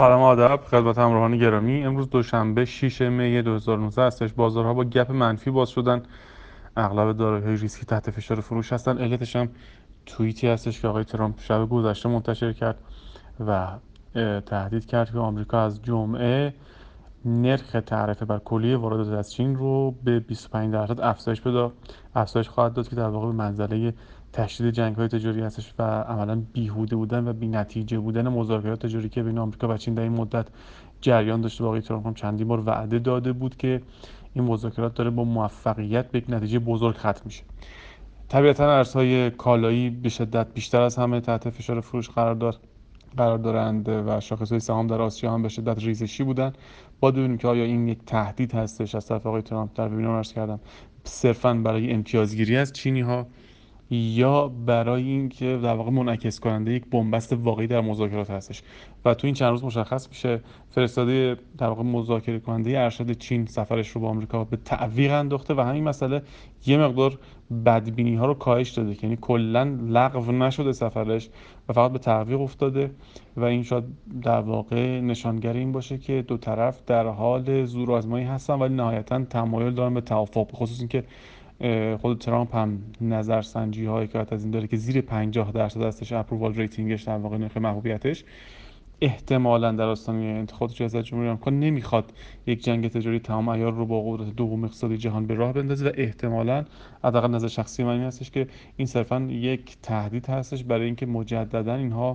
سلام آداب خدمت همراهان گرامی. امروز دوشنبه 6 می 2019 هستش. بازارها با گپ منفی باز شدن. اغلب دارایی‌های ریسکی تحت فشار فروش هستن. علتش هم توییتی هستش که آقای ترامپ شب گذشته منتشر کرد و تهدید کرد که آمریکا از جمعه نرخ تعرفه بر کلیه واردات از چین رو به 25% افزایش خواهد داد که در واقع به منزله تشدید جنگ‌های تجاری هستش و عملا بیهوده بودن و بی‌نتیجه بودن مذاکرات تجاری که بین آمریکا و چین در این مدت جریان داشته. آقای ترامپ هم چندین بار وعده داده بود که این مذاکرات داره با موفقیت به یک نتیجه بزرگ ختم میشه. طبیعتا ارزهای کالایی به شدت بیشتر از همه تحت فشار فروش قرار دارند و شاخص‌های سهام در آسیا هم به شدت ریزشی بودند. باید ببینیم که آیا این یک تهدید هستش از طرف آقای ترامپ در وبینار عرض کردم صرفاً برای امتیازگیری از چینی‌ها یا برای اینکه در واقع منعکس کننده یک بنبست واقعی در مذاکرات هستش و تو این چند روز مشخص میشه. فرستاده در واقع مذاکره کننده ارشد چین سفرش رو با آمریکا به تعویق انداخته و همین مسئله یه مقدار بدبینی ها رو کاهش داده، یعنی کلا لغو نشده سفرش و فقط به تعویق افتاده و این شاید در واقع نشانگر این باشه که دو طرف در حال زورآزمایی هستن ولی نهایتا تمایل دارن به توافق، به خصوص اینکه خود ترامپ هم نظرسنجی های حکایت از این داره که زیر 50% هستش اپرووال ریتینگش، در واقع نرخ محبوبیتش. احتمالا در آستانه انتخابات ریاست جمهوری آمریکا نمیخواد یک جنگ تجاری تمام عیار رو با قدرت دوم اقتصادی جهان به راه بندازه و احتمالا حداقل نظر شخصی من این هستش که این صرفا یک تهدید هستش برای اینکه مجددا اینها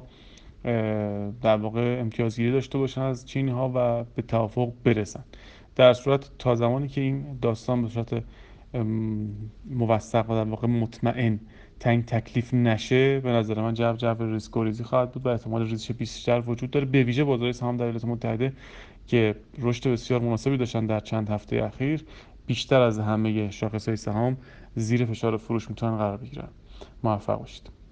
در واقع امتیازگیری داشته باشن از چینی ها و به توافق برسن. در صورت تا زمانی که این داستان به صورت موثق و در واقع مطمئن تعیین تکلیف نشه، به نظر من جو ریسک و ریزی خواهد بود و احتمال ریزش بیشتر وجود داره، به ویژه بازار سهام در ایالات متحده که رشد بسیار مناسبی داشتن در چند هفته اخیر. بیشتر از همه شاخص‌های سهام زیر فشار فروش میتونن قرار بگیرن. موفق باشید.